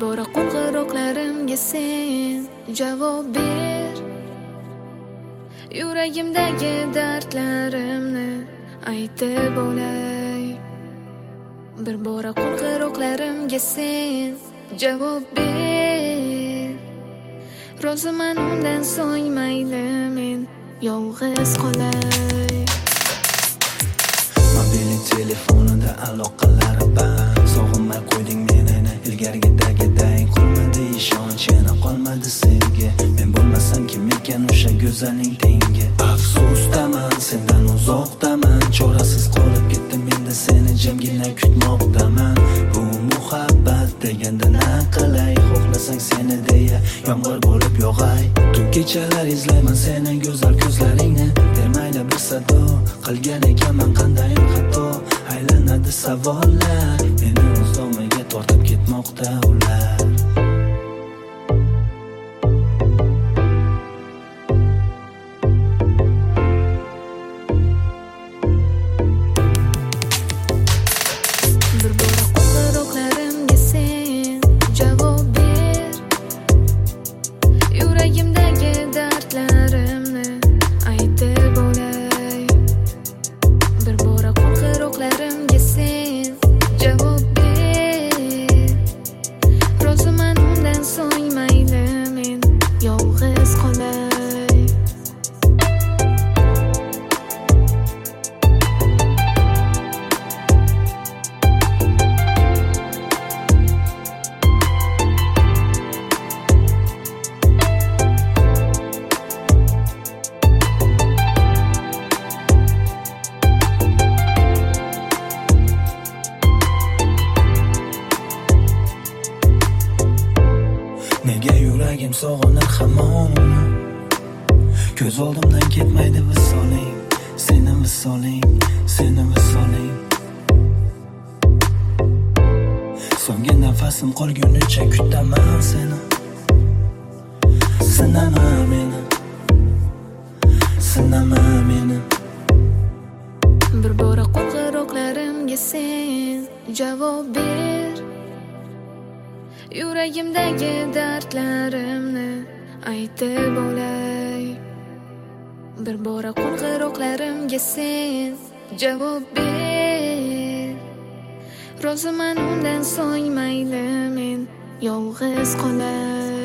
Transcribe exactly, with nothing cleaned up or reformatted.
bora qo'ng'iroqlarimga sen javob ber. Yuragimdagi dardlarimni aytib olay. Bir bora qo'ng'iroqlarimga sen javob ber. Roziman undan so'ng mayli men yolg'iz qolay. Mobilni telefonida aloqalari band. Sog'inmay qo'yding meni, ilgarigidagidek qolmadi ishonch, yana qolmadi sevgi. Men bo'lmasam kim ekan o'sha go'zalning tengi? Afsusdaman, sendan uzoqdaman, chorasiz qolib ketdim endi seni jimgina kutmoqdaman. Bu muhabbat deganda na qilay, xohlasang seni deya yomg'ir bo'lib yog'ay. Tun kechalar izlayman seni go'zal ko'zlaringni, bermaydi bir sado, qilgan ekanman qandayin xato. Aylanadi savollar, meni o'zomiga tortib ketmoqda ular. Bir bora qo'ng'iroqlarimga sen javob ber. Yuragimdagi dardlarimni aytib olay. Bir bora qo'ng'iroqlarimga sen javob ber. Roziman undan so'ng mayli men yolg'iz qolay. Nega yuragim sog'inir hamon? Ko'z oldimdan ketmaydi visoling, seni visoling, seni visoling. So'nggi nafasim qolgunicha kutaman seni. Sinama meni, sinama meni. Bir bora qo'ng'iroqlarimga sen javob ber. Yuragimdagi dardlarimni aytib olay. Bir bora qo'ng'iroqlarimga sen javob ber. Roziman undan so'ng mayli men yolg'iz qolay.